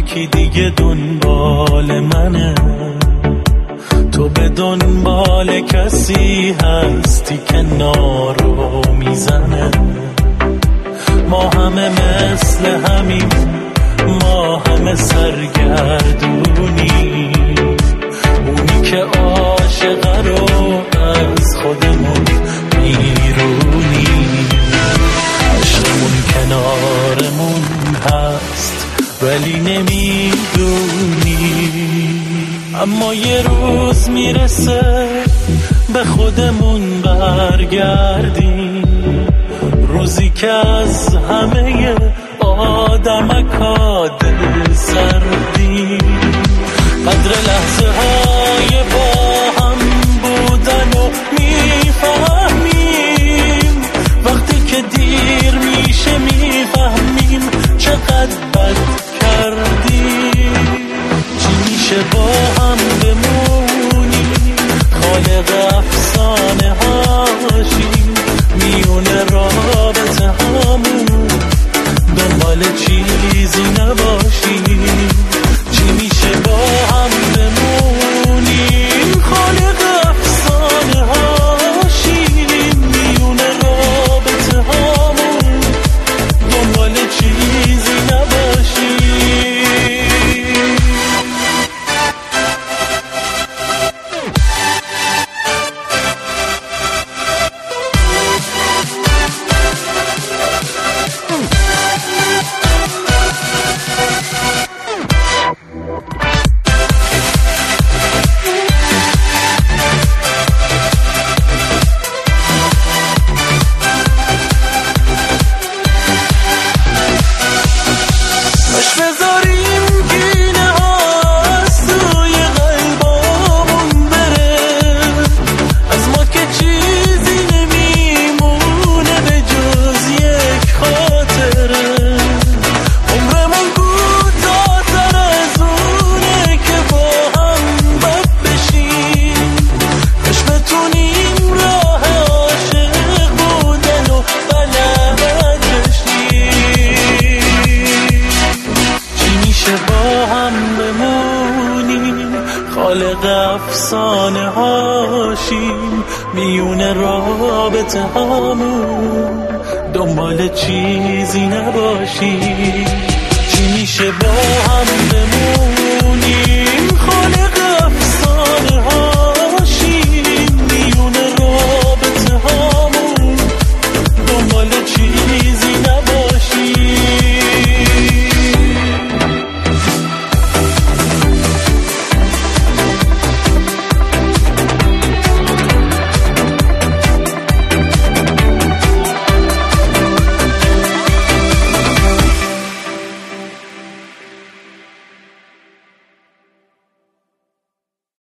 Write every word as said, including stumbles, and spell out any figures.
یکی دیگه دنبال منه، تو به دنبال کسی هستی که نارو میزنه. ما همه مثل همین، ما همه سرگردونی، اونی که عاشقه رو از خودمون بیرونی. عشقمون کنارمون هست ولی نمیدونی، اما یه روز میرسه به خودمون برگردیم، روزی که از همه آدمکا دل سردیم. قدر لحظه های با هم بودن و میفهمیم، وقتی که دیر میشه میفهمیم چقدر بد کردیم. چی میشه با هم بمونیم، خالق افسانه هاشیم، میونه رابطه همون دنبال چیزی نباشیم. چی میشه با هم بمونیم، خالق افسانه هاشیم، میونه رابطه همون دنبال چیزی نباشیم. خالق افسانه هاشیم، میونه رابطه همون دنبال چیزی نباشیم. چی میشه با هم